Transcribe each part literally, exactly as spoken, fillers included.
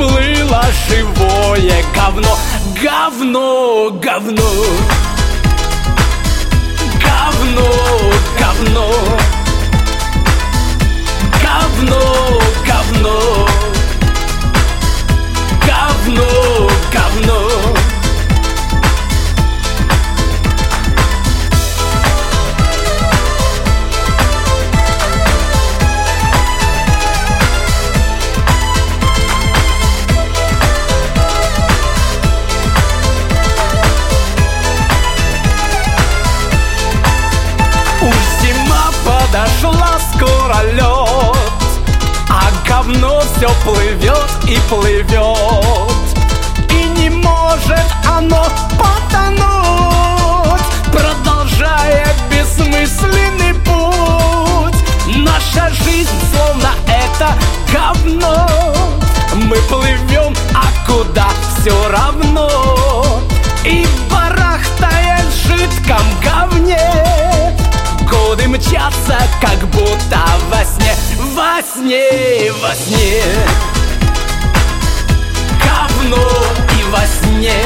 плыло живое говно. Говно, говно, говно, говно, говно, говно, говно, говно. Подошла, скоро лед, а говно все плывет и плывет, и не может оно потонуть, продолжая бессмысленный путь. Наша жизнь словно это говно, мы плывем, а куда все равно, и барахтая в жидком говне. Годы мчатся, как будто во сне, во сне, во сне. Говно и во сне.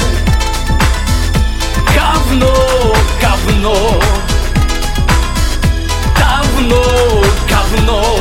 Говно, говно. Давно, говно.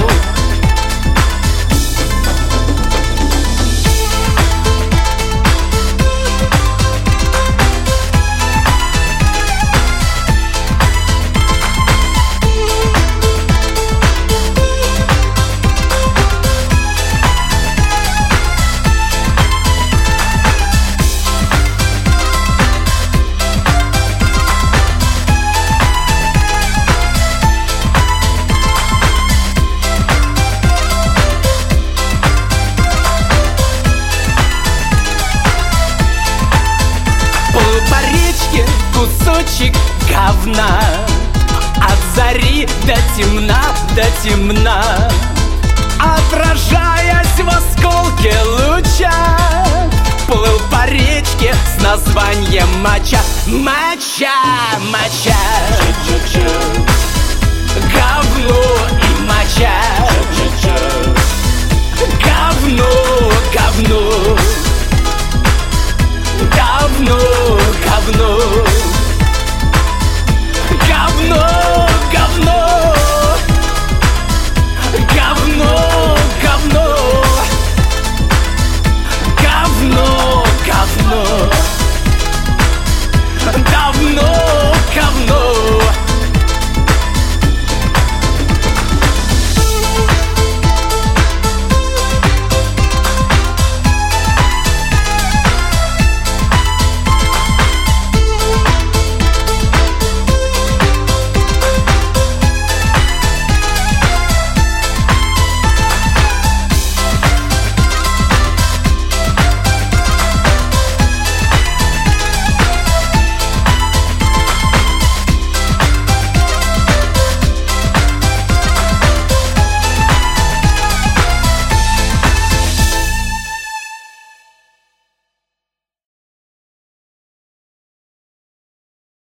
Кусочек говна, от зари до темна, до темна, отражаясь в осколке луча, плыл по речке с названием моча. Моча, моча. Говно